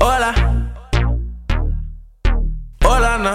Hola, hola, nah.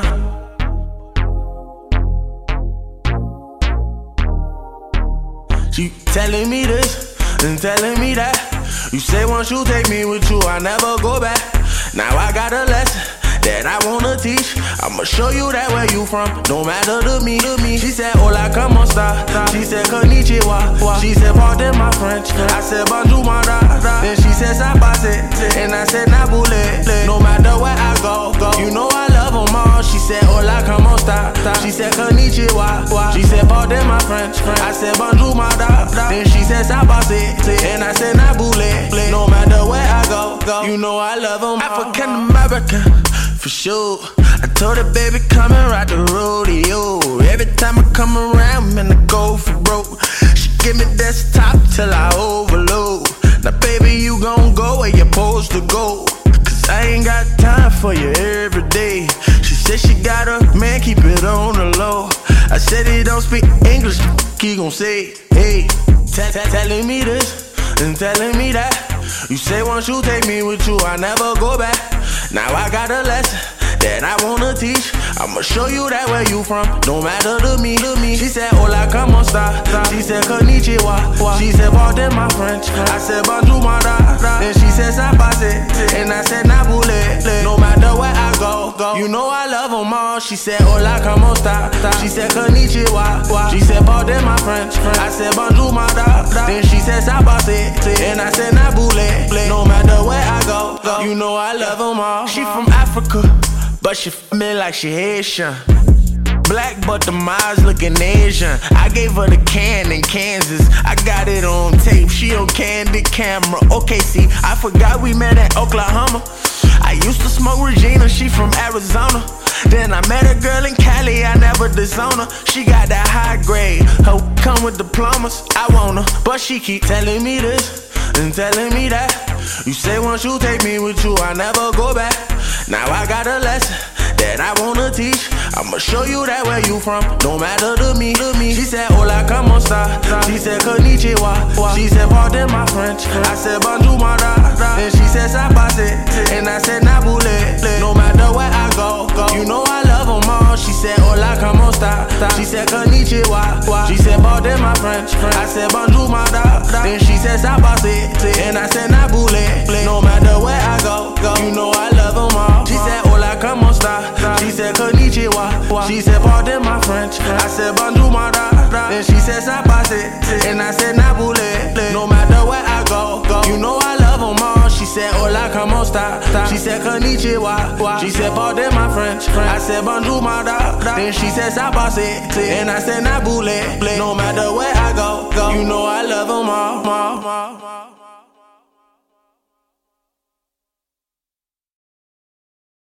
She telling me this and telling me that. You say once you take me with you, I never go back. Now I got a lesson that I wanna teach. I'ma show you that where you from, no matter to me. She said, hola, como esta? She said, konnichiwa. She said, pardon my French. I said, bonjour, mara. Then she said, sabase. And I said, nabule. No matter where I go, you know I love them all. She said, hola, como esta? She said, konnichiwa. She said, pardon my French. I said, bonjour, mara. Then she said, sabase. And I said, nabule. No matter where I go, you know I love them all. African American, for sure. I told her, baby, come and ride the rodeo. Every time I come around, man, I go for broke. She give me desktop till I overload. Now, baby, you gon' go where you're supposed to go. Cause I ain't got time for you every day. She said she got a man, keep it on the low. I said he don't speak English, he gon' say, hey. Telling me this and telling me that. You say once you take me with you, I never go back. Now I got a lesson that I wanna teach. I'ma show you that where you from, no matter to me. She said, hola, como esta? She said, konnichiwa. She said, pardon my French. I said, bonjour, mara. Then she said, sabase. And I said, nabule. No matter where I go, you know I love them all. She said, hola, como esta? She said, konnichiwa. She said, pardon my French. I said, bonjour, mara. Then she said, sabase. And I said, nabule. No matter where I go, you know I love them all. She from Africa, but she me like she Haitian. Black but the miles looking Asian. I gave her the can in Kansas. I got it on tape, she on candid camera. Okay, see, I forgot we met in Oklahoma. I used to smoke Regina, she from Arizona. Then I met a girl in Cali, I never disown her. She got that high grade, her come with diplomas. I want her, but she keep telling me this and telling me that. You say once you take me with you, I never go back. Now I got a lesson that I wanna teach. I'ma show you that where you from, no matter to me. She said, hola, como esta? She said, konnichiwa. She said, pardon my French. I said, bonjour, mara. Then she said, sabase. And I said, nabule. No matter where I go, you know I love them all. She said, hola, como esta? She said, konnichiwa. She said, pardon my French. I said, bonjour, mara. Then she said, sabase. And I said, nabule. No matter where I go, you know I love them all. She said, hola, como esta? She said, konnichiwa. She said, pardon my French. I said, bonjour, mara. Then she said, sabase. And I said, nabule. No matter where I go, you know I love them all. She said, hola, como esta? She said, konnichiwa. She said, pardon my French. I said, bonjour, mara. Then she said, sabase. And I said, nabule. No matter where I go, you know I love them all.